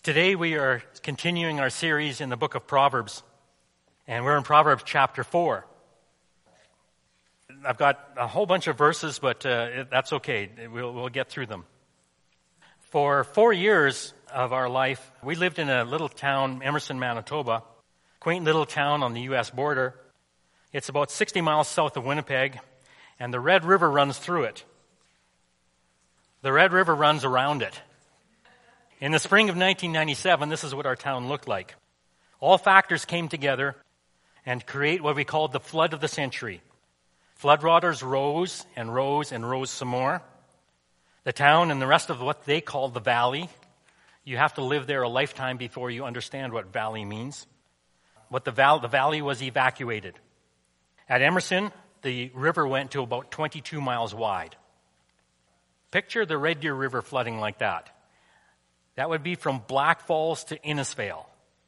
Today we are continuing our series in the book of Proverbs, and we're in Proverbs chapter 4. I've got a whole bunch of verses, but that's okay. We'll get through them. For 4 years of our life, we lived in a little town, Emerson, Manitoba, quaint little town on the U.S. border. It's about 60 miles south of Winnipeg, and the Red River runs through it. The Red River runs around it. In the spring of 1997, this is what our town looked like. All factors came together and create what we called the flood of the century. Floodwaters rose and rose and rose some more. The town and the rest of what they called the valley, you have to live there a lifetime before you understand what valley means. But the valley was evacuated. At Emerson, the river went to about 22 miles wide. Picture the Red Deer River flooding like that. That would be from Black Falls to Innisfail.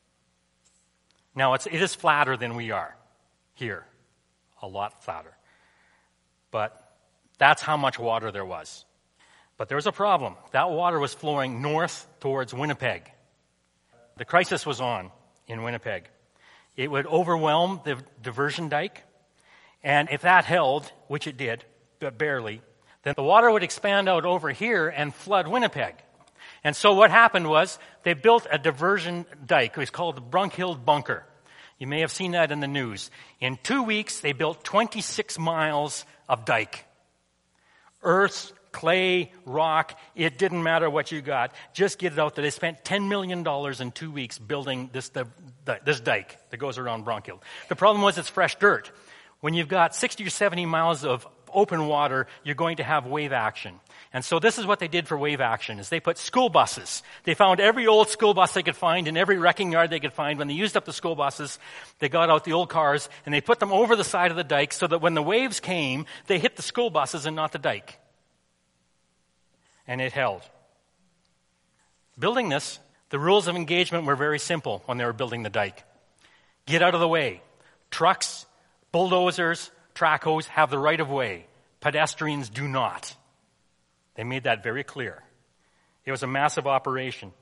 Now, it is flatter than we are here. A lot flatter. But that's how much water there was. But there was a problem. That water was flowing north towards Winnipeg. The crisis was on in Winnipeg. It would overwhelm the diversion dike. And if that held, which it did, but barely, then the water would expand out over here and flood Winnipeg. And so what happened was they built a diversion dike. It was called the Brunkhild Bunker. You may have seen that in the news. In 2 weeks, they built 26 miles of dike. Earth, clay, rock, it didn't matter what you got. Just get it out there. They spent $10 million in 2 weeks building this dike that goes around Brunkhild. The problem was it's fresh dirt. When you've got 60 or 70 miles of open water, you're going to have wave action. And so this is what they did for wave action, is they put school buses. They found every old school bus they could find in every wrecking yard they could find. When they used up the school buses, they got out the old cars and they put them over the side of the dike so that when the waves came, they hit the school buses and not the dike. And it held. Building this, the rules of engagement were very simple when they were building the dike. Get out of the way. Trucks, bulldozers, trackhoes have the right of way. Pedestrians do not. They made that very clear. It was a massive operation.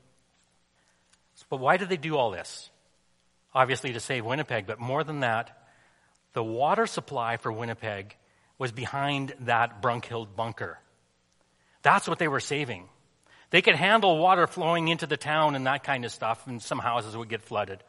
But why did they do all this? Obviously to save Winnipeg, but more than that, the water supply for Winnipeg was behind that Brunkhild bunker. That's what they were saving. They could handle water flowing into the town and that kind of stuff, and some houses would get flooded.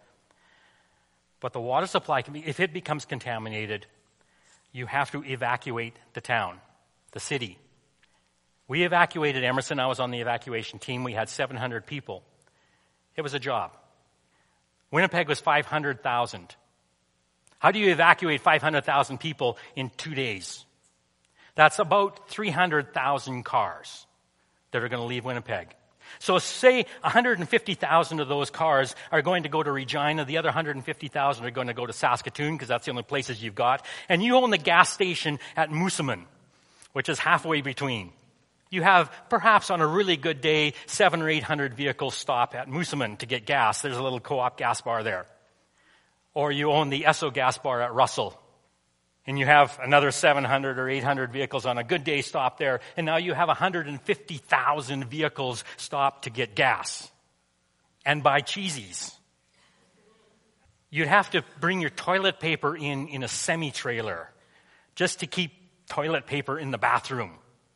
But the water supply, if it becomes contaminated, you have to evacuate the town, the city. We evacuated Emerson. I was on the evacuation team. We had 700 people. It was a job. Winnipeg was 500,000. How do you evacuate 500,000 people in 2 days? That's about 300,000 cars that are going to leave Winnipeg. So say 150,000 of those cars are going to go to Regina. The other 150,000 are going to go to Saskatoon because that's the only places you've got. And you own the gas station at Moosomin, which is halfway between. You have, perhaps on a really good day, 700 or 800 vehicles stop at Moosomin to get gas. There's a little co-op gas bar there. Or you own the Esso gas bar at Russell. And you have another 700 or 800 vehicles on a good day stop there. And now you have 150,000 vehicles stop to get gas and buy cheesies. You'd have to bring your toilet paper in a semi-trailer just to keep toilet paper in the bathroom.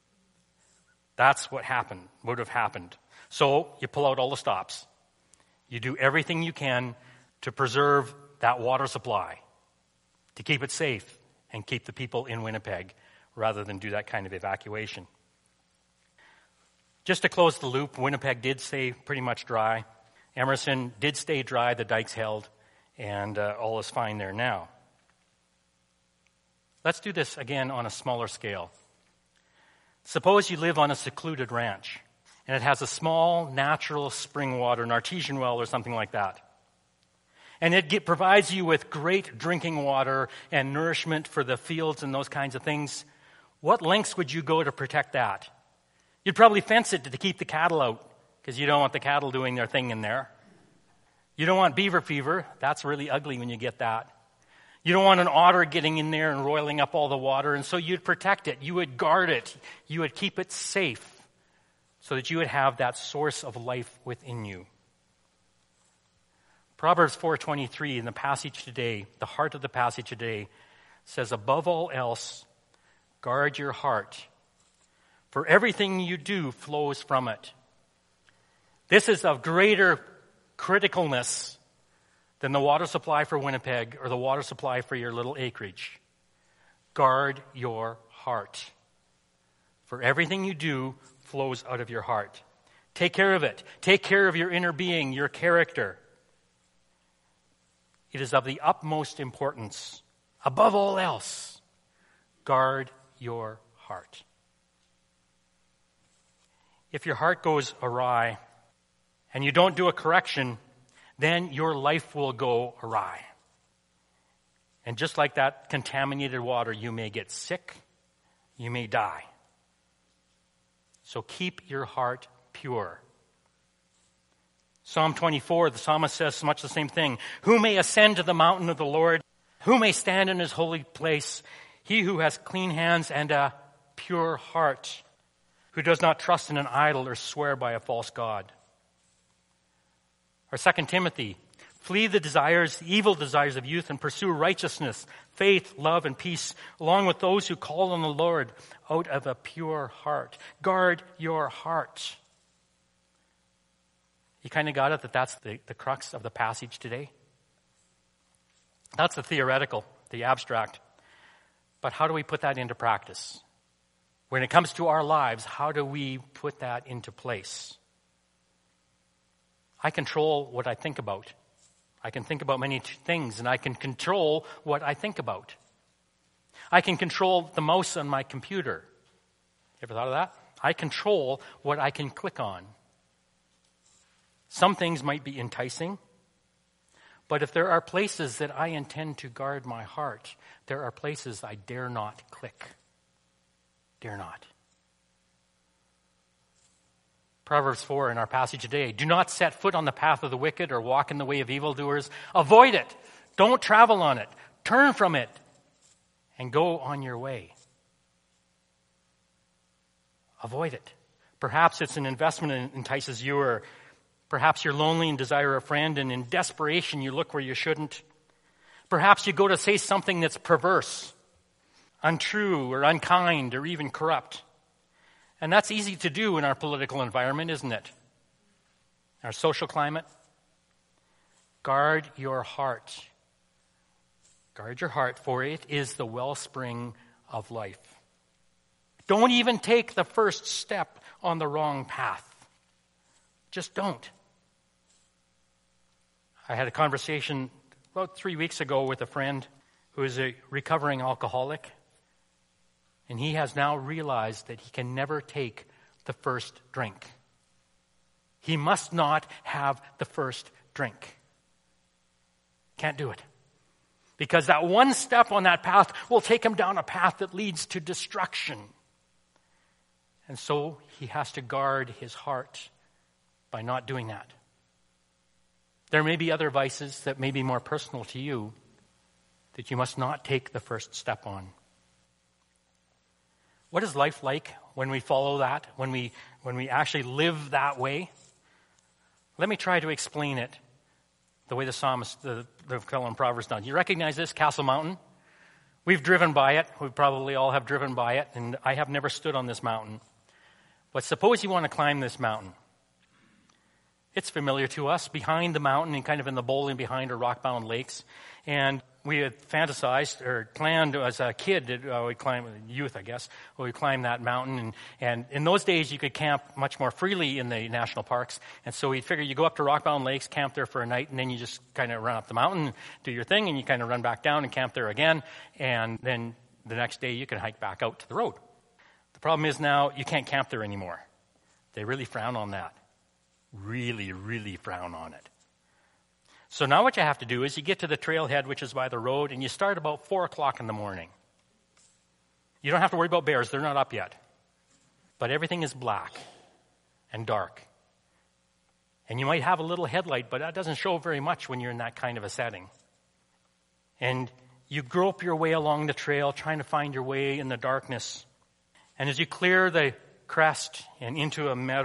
That's what would have happened. So you pull out all the stops. You do everything you can to preserve that water supply, to keep it safe and keep the people in Winnipeg rather than do that kind of evacuation. Just to close the loop, Winnipeg did stay pretty much dry. Emerson did stay dry, the dikes held, and all is fine there now. Let's do this again on a smaller scale. Suppose you live on a secluded ranch, and it has a small, natural spring water, an artesian well or something like that. And it provides you with great drinking water and nourishment for the fields and those kinds of things. What lengths would you go to protect that? You'd probably fence it to keep the cattle out, because you don't want the cattle doing their thing in there. You don't want beaver fever. That's really ugly when you get that. You don't want an otter getting in there and roiling up all the water, and so you'd protect it. You would guard it. You would keep it safe so that you would have that source of life within you. Proverbs 4:23 in the passage today, the heart of the passage today, says, above all else, guard your heart, for everything you do flows from it. This is of greater criticalness than the water supply for Winnipeg or the water supply for your little acreage. Guard your heart, for everything you do flows out of your heart. Take care of it. Take care of your inner being, your character. It is of the utmost importance. Above all else, guard your heart. If your heart goes awry and you don't do a correction, then your life will go awry. And just like that contaminated water, you may get sick, you may die. So keep your heart pure. Psalm 24, the psalmist says much the same thing. Who may ascend to the mountain of the Lord? Who may stand in his holy place? He who has clean hands and a pure heart, who does not trust in an idol or swear by a false god. Or 2 Timothy, flee the evil desires of youth and pursue righteousness, faith, love, and peace, along with those who call on the Lord out of a pure heart. Guard your heart. You kind of got it that that's the crux of the passage today? That's the theoretical, the abstract. But how do we put that into practice? When it comes to our lives, how do we put that into place? I control what I think about. I can think about many things, and I can control what I think about. I can control the mouse on my computer. You ever thought of that? I control what I can click on. Some things might be enticing, but if there are places that I intend to guard my heart, there are places I dare not click. Dare not. Proverbs 4 in our passage today. Do not set foot on the path of the wicked or walk in the way of evildoers. Avoid it. Don't travel on it. Turn from it and go on your way. Avoid it. Perhaps it's an investment that entices you, or perhaps you're lonely and desire a friend, and in desperation you look where you shouldn't. Perhaps you go to say something that's perverse, untrue, or unkind, or even corrupt. And that's easy to do in our political environment, isn't it? Our social climate. Guard your heart. Guard your heart, for it is the wellspring of life. Don't even take the first step on the wrong path. Just don't. I had a conversation about 3 weeks ago with a friend who is a recovering alcoholic. And he has now realized that he can never take the first drink. He must not have the first drink. Can't do it. Because that one step on that path will take him down a path that leads to destruction. And so he has to guard his heart by not doing that. There may be other vices that may be more personal to you that you must not take the first step on. What is life like when we follow that, when we actually live that way? Let me try to explain it the way the psalmist, the fellow in Proverbs does. You recognize this, Castle Mountain? We've driven by it. We probably all have driven by it, and I have never stood on this mountain. But suppose you want to climb this mountain. It's familiar to us. Behind the mountain and kind of in the bowling behind are rock-bound lakes. And we had fantasized or planned as a kid that we'd climb, youth I guess, we'd climb that mountain. And in those days you could camp much more freely in the national parks. And so we'd figure you go up to rock-bound lakes, camp there for a night, and then you just kind of run up the mountain, do your thing, and you kind of run back down and camp there again. And then the next day you can hike back out to the road. The problem is now you can't camp there anymore. They really frown on that. Really, really frown on it. So now what you have to do is you get to the trailhead, which is by the road, and you start about 4 o'clock in the morning. You don't have to worry about bears. They're not up yet. But everything is black and dark. And you might have a little headlight, but that doesn't show very much when you're in that kind of a setting. And you grope your way along the trail, trying to find your way in the darkness. And as you clear the crest and into a meadow,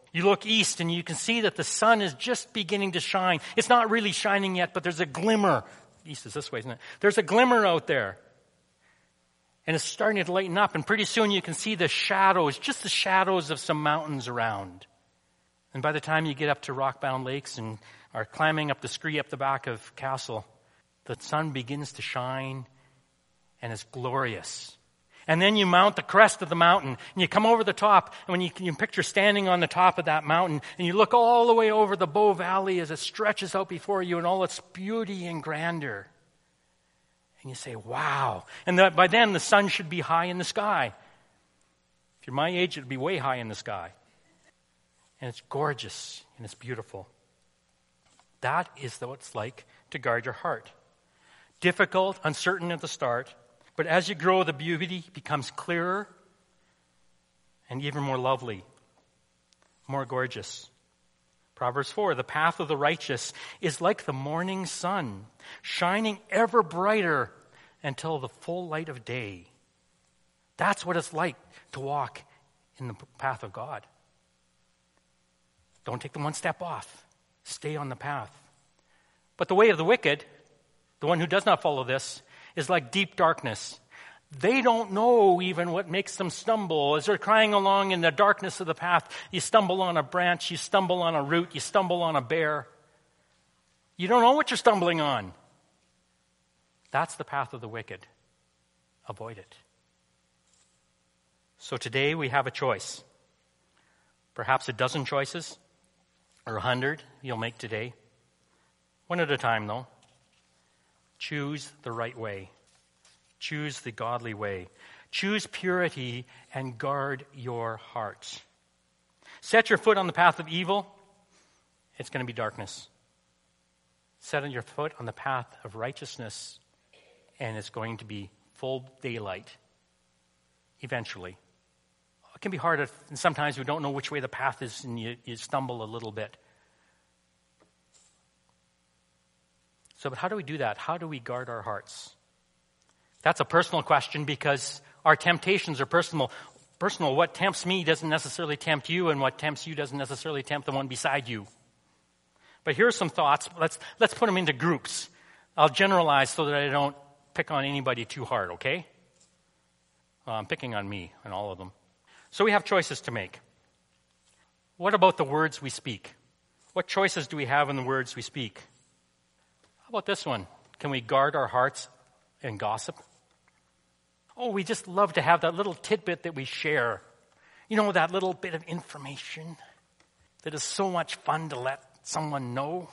You look east and you can see that the sun is just beginning to shine. It's not really shining yet, but there's a glimmer. East is this way, isn't it? There's a glimmer out there. And it's starting to lighten up, and pretty soon you can see the shadows, just the shadows of some mountains around. And by the time you get up to Rockbound Lakes and are climbing up the scree up the back of Castle, the sun begins to shine, and it's glorious. And then you mount the crest of the mountain, and you come over the top, and when you can picture standing on the top of that mountain, and you look all the way over the Bow Valley as it stretches out before you in all its beauty and grandeur. And you say, wow. And by then, the sun should be high in the sky. If you're my age, it would be way high in the sky. And it's gorgeous, and it's beautiful. That is what it's like to guard your heart. Difficult, uncertain at the start, but as you grow, the beauty becomes clearer and even more lovely, more gorgeous. Proverbs 4, the path of the righteous is like the morning sun, shining ever brighter until the full light of day. That's what it's like to walk in the path of God. Don't take the one step off. Stay on the path. But the way of the wicked, the one who does not follow this, is like deep darkness. They don't know even what makes them stumble. As they're crying along in the darkness of the path, you stumble on a branch, you stumble on a root, you stumble on a bear. You don't know what you're stumbling on. That's the path of the wicked. Avoid it. So today we have a choice. Perhaps a dozen choices, or 100 you'll make today. One at a time, though. Choose the right way. Choose the godly way. Choose purity and guard your heart. Set your foot on the path of evil, it's going to be darkness. Set your foot on the path of righteousness, and it's going to be full daylight eventually. It can be hard, and sometimes we don't know which way the path is, and you stumble a little bit. So, but how do we do that? How do we guard our hearts? That's a personal question because our temptations are personal. What tempts me doesn't necessarily tempt you, and what tempts you doesn't necessarily tempt the one beside you. But here's some thoughts. Let's put them into groups. I'll generalize so that I don't pick on anybody too hard, okay? I'm picking on me and all of them. So we have choices to make. What about the words we speak? What choices do we have in the words we speak? How about this one? Can we guard our hearts and gossip? Oh, we just love to have that little tidbit that we share. You know, that little bit of information that is so much fun to let someone know.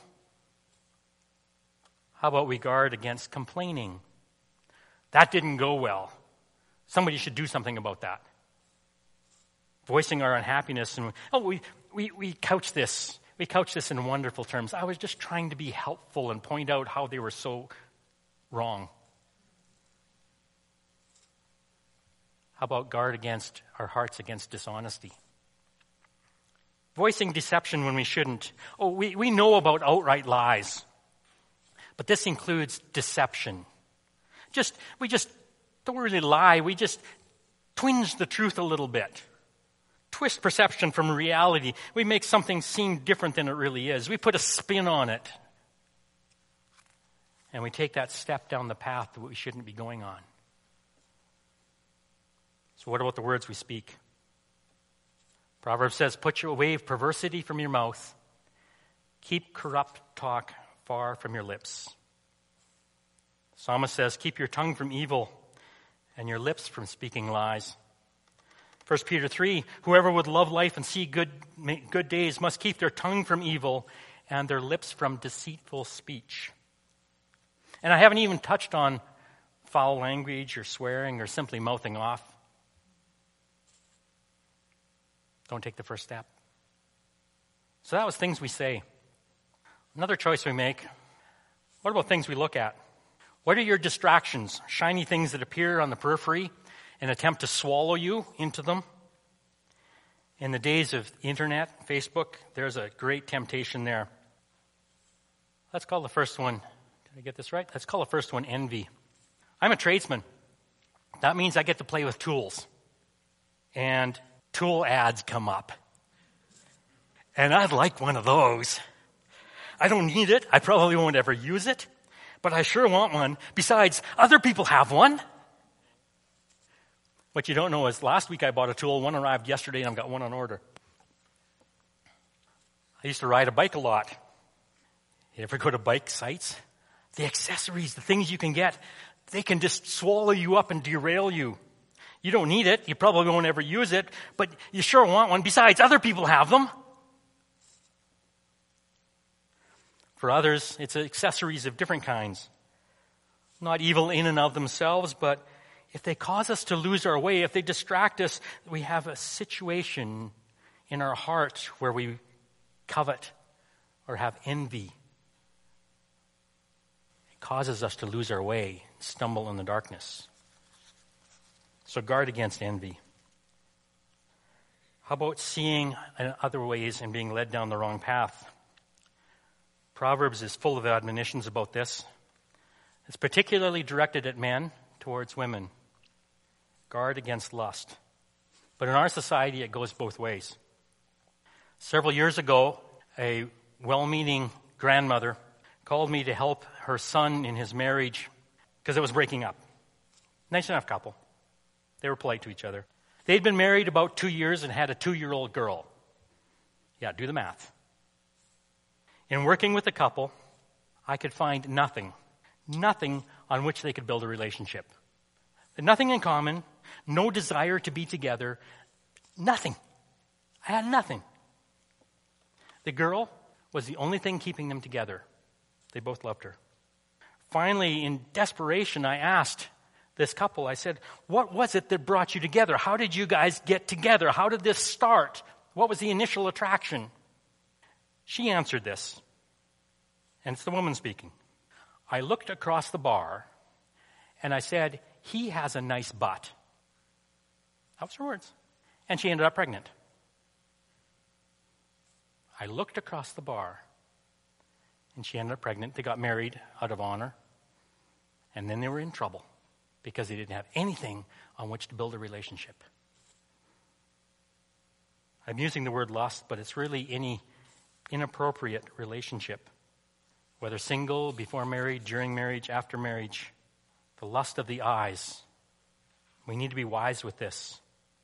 How about we guard against complaining? That didn't go well. Somebody should do something about that. Voicing our unhappiness. And we couch this. We couch this in wonderful terms. I was just trying to be helpful and point out how they were so wrong. How about guard against our hearts against dishonesty? Voicing deception when we shouldn't. Oh, we know about outright lies. But this includes deception. We just don't really lie. We just twinge the truth a little bit. Twist perception from reality. We make something seem different than it really is. We put a spin on it. And we take that step down the path that we shouldn't be going on. So what about the words we speak? Proverbs says, put away perversity from your mouth. Keep corrupt talk far from your lips. Psalmist says, keep your tongue from evil and your lips from speaking lies. 1 Peter 3, whoever would love life and see good days must keep their tongue from evil and their lips from deceitful speech. And I haven't even touched on foul language or swearing or simply mouthing off. Don't take the first step. So that was things we say. Another choice we make, what about things we look at? What are your distractions? Shiny things that appear on the periphery and attempt to swallow you into them? In the days of the internet, Facebook, there's a great temptation there. Let's call the first one, did I get this right? Let's call the first one envy. I'm a tradesman. That means I get to play with tools. And tool ads come up. And I'd like one of those. I don't need it. I probably won't ever use it. But I sure want one. Besides, other people have one. What you don't know is last week I bought a tool. One arrived yesterday and I've got one on order. I used to ride a bike a lot. You ever go to bike sites? The accessories, the things you can get, they can just swallow you up and derail you. You don't need it. You probably won't ever use it, but you sure want one. Besides, other people have them. For others, it's accessories of different kinds. Not evil in and of themselves, but if they cause us to lose our way, if they distract us, we have a situation in our heart where we covet or have envy. It causes us to lose our way, stumble in the darkness. So guard against envy. How about seeing in other ways and being led down the wrong path? Proverbs is full of admonitions about this. It's particularly directed at men towards women. Guard against lust. But in our society, it goes both ways. Several years ago, a well-meaning grandmother called me to help her son in his marriage because it was breaking up. Nice enough couple. They were polite to each other. They'd been married about 2 years and had a 2-year-old girl. Yeah, do the math. In working with the couple, I could find nothing on which they could build a relationship. Nothing in common, no desire to be together, nothing. I had nothing. The girl was the only thing keeping them together. They both loved her. Finally, in desperation, I asked this couple, I said, what was it that brought you together? How did you guys get together? How did this start? What was the initial attraction? She answered this, and it's the woman speaking. I looked across the bar, and I said, he has a nice butt. That was her words. And she ended up pregnant. I looked across the bar, and she ended up pregnant. They got married out of honor, and then they were in trouble because they didn't have anything on which to build a relationship. I'm using the word lust, but it's really any inappropriate relationship, whether single, before marriage, during marriage, after marriage. The lust of the eyes. We need to be wise with this.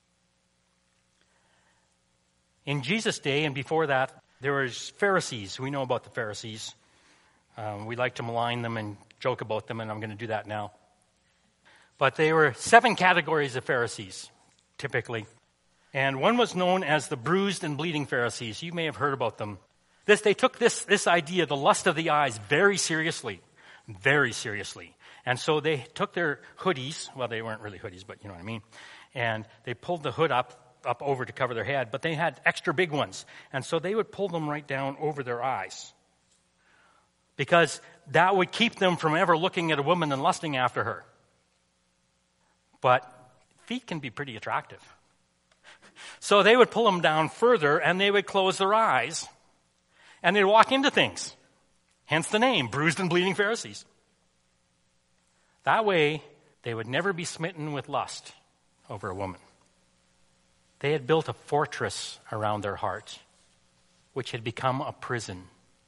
In Jesus' day and before that, there were Pharisees. We know about the Pharisees. We like to malign them and joke about them, and I'm going to do that now. But there were 7 categories of Pharisees, typically. And one was known as the bruised and bleeding Pharisees. You may have heard about them. They took this idea, the lust of the eyes, very seriously. Very seriously. And so they took their hoodies, well, they weren't really hoodies, but you know what I mean, and they pulled the hood up over to cover their head, but they had extra big ones. And so they would pull them right down over their eyes, because that would keep them from ever looking at a woman and lusting after her. But feet can be pretty attractive. So they would pull them down further, and they would close their eyes, and they'd walk into things. Hence the name, bruised and bleeding Pharisees. That way, they would never be smitten with lust over a woman. They had built a fortress around their heart, which had become a prison.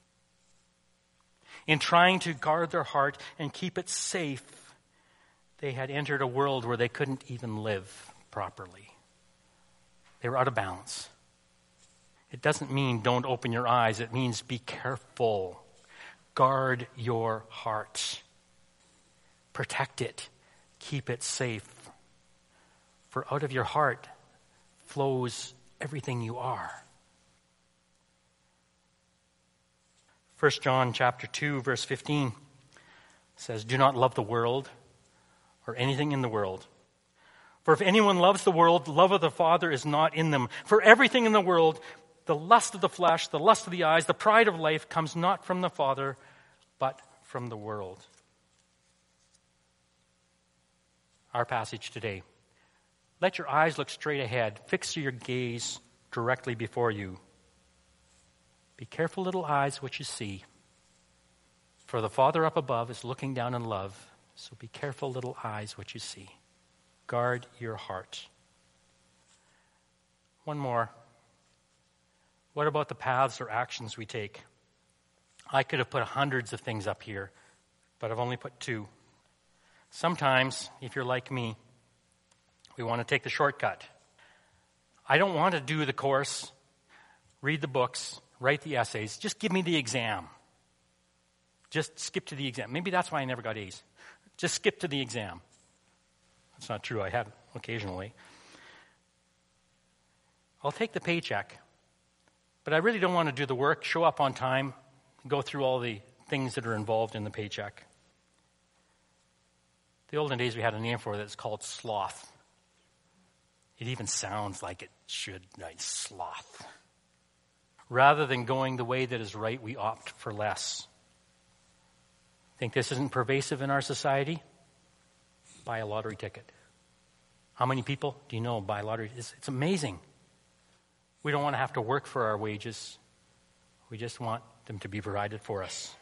In trying to guard their heart and keep it safe, they had entered a world where they couldn't even live properly. They were out of balance. It doesn't mean don't open your eyes. It means be careful. Guard your heart. Protect it. Keep it safe. For out of your heart flows everything you are. 1 John chapter 2, verse 15 says, do not love the world or anything in the world. For if anyone loves the world, the love of the Father is not in them. For everything in the world, the lust of the flesh, the lust of the eyes, the pride of life comes not from the Father, but from the world. Our passage today. Let your eyes look straight ahead. Fix your gaze directly before you. Be careful, little eyes, what you see. For the Father up above is looking down in love. So be careful, little eyes, what you see. Guard your heart. One more. What about the paths or actions we take? I could have put hundreds of things up here, but I've only put 2. Sometimes, if you're like me, we want to take the shortcut. I don't want to do the course, read the books, write the essays. Just give me the exam. Just skip to the exam. Maybe that's why I never got A's. Just skip to the exam. That's not true. I have occasionally. I'll take the paycheck, but I really don't want to do the work, show up on time, go through all the things that are involved in the paycheck. The olden days we had a name for it that's called sloth. It even sounds like it should, like sloth. Rather than going the way that is right, we opt for less. Think this isn't pervasive in our society? Buy a lottery ticket. How many people do you know buy lottery? It's amazing. We don't want to have to work for our wages. We just want them to be provided for us.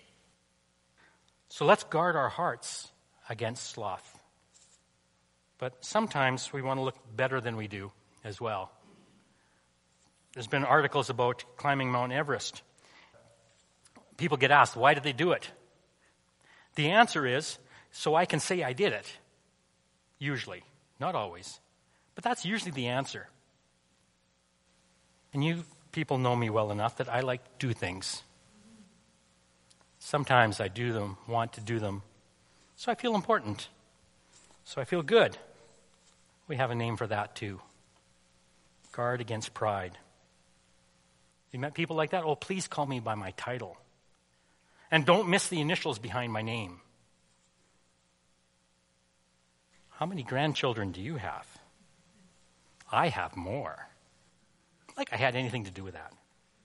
So let's guard our hearts against sloth. But sometimes we want to look better than we do as well. There's been articles about climbing Mount Everest. People get asked, why did they do it? The answer is, so I can say I did it. Usually. Not always. But that's usually the answer. And you people know me well enough that I like to do things. Sometimes I do them, want to do them. So I feel important. So I feel good. We have a name for that too. Guard against pride. You met people like that? Oh, please call me by my title. And don't miss the initials behind my name. How many grandchildren do you have? I have more. Like I had anything to do with that.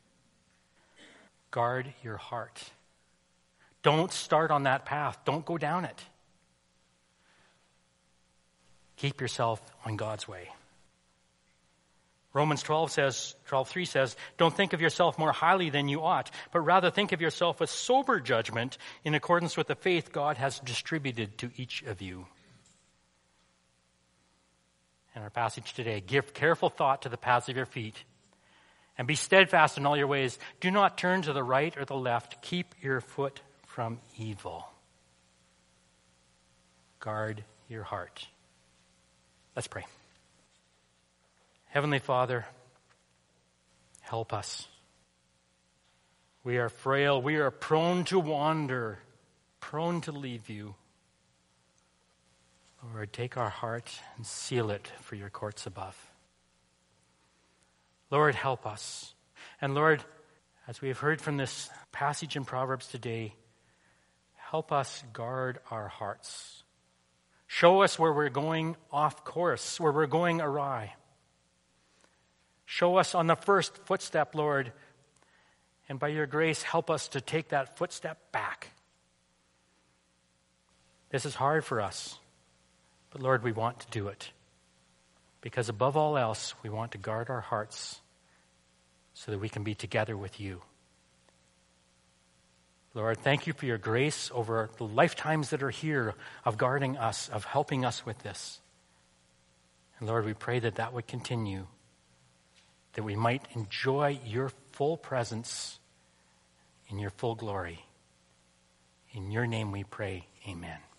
Guard your heart. Don't start on that path. Don't go down it. Keep yourself on God's way. Romans 12:3 says, don't think of yourself more highly than you ought, but rather think of yourself with sober judgment in accordance with the faith God has distributed to each of you. In our passage today, give careful thought to the paths of your feet and be steadfast in all your ways. Do not turn to the right or the left. Keep your foot from evil. Guard your heart. Let's pray. Heavenly Father, help us. We are frail. We are prone to wander, prone to leave you. Lord, take our heart and seal it for your courts above. Lord, help us. And Lord, as we have heard from this passage in Proverbs today, help us guard our hearts. Show us where we're going off course, where we're going awry. Show us on the first footstep, Lord, and by your grace, help us to take that footstep back. This is hard for us, but Lord, we want to do it. Because above all else, we want to guard our hearts so that we can be together with you. Lord, thank you for your grace over the lifetimes that are here of guarding us, of helping us with this. And Lord, we pray that that would continue, that we might enjoy your full presence in your full glory. In your name we pray, amen.